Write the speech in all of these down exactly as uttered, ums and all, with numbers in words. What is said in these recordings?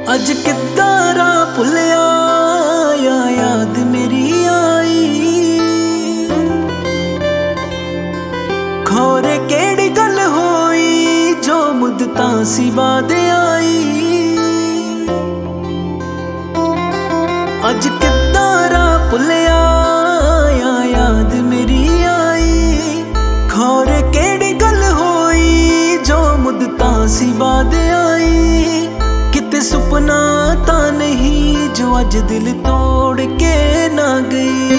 अज किदारा भुलिया या याद मेरी आई। खोरे केड़ी गल होई जो मुद्दतां सी बाद आई। अज किदारा भुलिया या याद मेरी आई। खोरे केड़ी गल होई जो मुद्दतां सी बाद आई। किते सुपना ता नहीं जो अज दिल तोड़ के ना गई।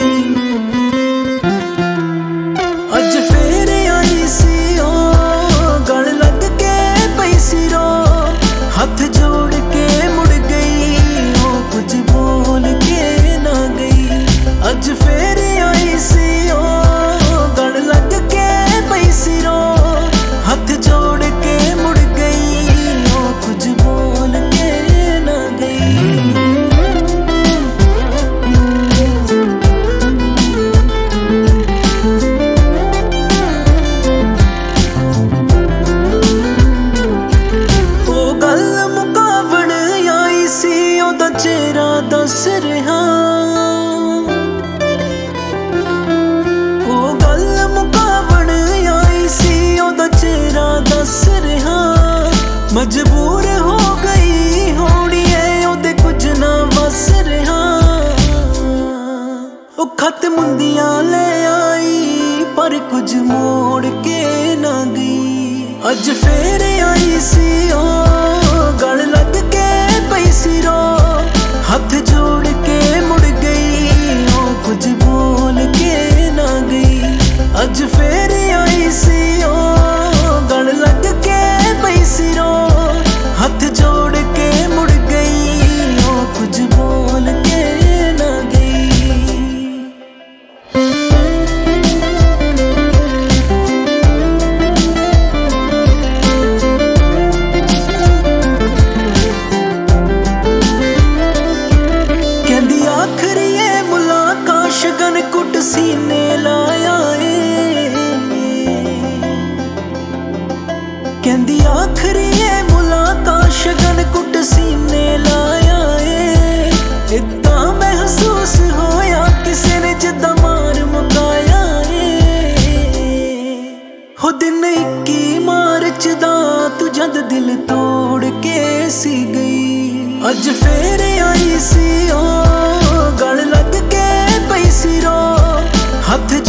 अज फिर आई सी ओ गल लग के पई सी रो। हाथ जोड़ के मुड़ गई ओ कुछ बोल के ना गई। अज फिर आई सी ओ गल लग के पई सी रो। हाथ जोड़ के मुड़ गई ओ कुछ बोल के ना गई। ओ गल मुकावण आई सी ओदा चेहरा दस रहा। ओ गल मुकावण आई सी ओदा चेहरा दस रहा। मजबूर हो गई होनी है ओदे कुछ ना बस रहा। ओ खत मुंदियां ले आई पर कुछ मोड़ के ना गई। अज फिर आई सी ओ गल लग के पई सी रो। हाथ जोड़ के मुड़ गई ओ कुछ बोल के ना गई। अज फिर आई सी ओ गल लग के पई सी रो। हाथ जोड़ के मुड़ गई ओ कुछ बोल के ना गई। कहंदी आखरी ये मुलाकात शगन कुट सीने लाया ए। कहंदी आखरी ये मुलाकात शगन कुट सीने लाया ए। इतना महसूस होया किसी ने जिदा मार मुकाया ए। हो दिन इक्की मार्च दा तू जद दिल तोड़ के सी गई। अज फिर आई सी ओ गल लग के पई सी रो। हाथ